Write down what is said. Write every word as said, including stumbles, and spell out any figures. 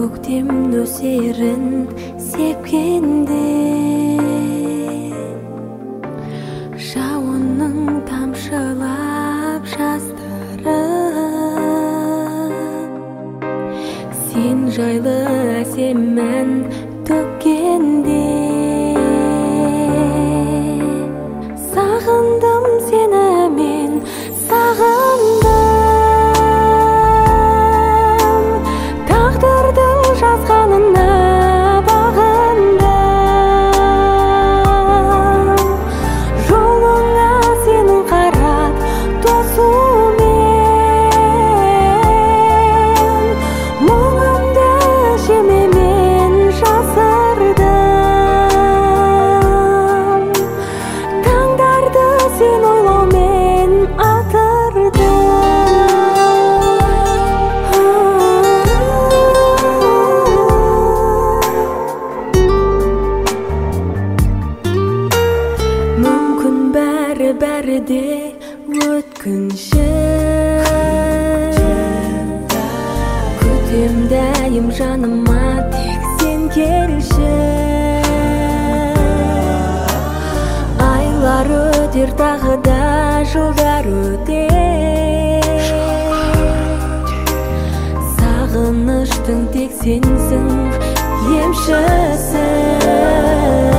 көктем нөсерін сепкенде, жауынның тамшылап жастарын, сен жайлы әсем ән төккенде, сағындым сені мен, сағындым, тағдырдың жазғанына бағындым, жолыңа сенің қарап тосумен, мұңымды жемемен жасырдым, таңдарды сен ойлаумен атырдым. Мүмкін бәрі-бәрі де өткінші, күтем дайым жаныма тек сен келші. Айлар өтер тағы да жылдар өтер, сағыныштың тек сенсің емшісі.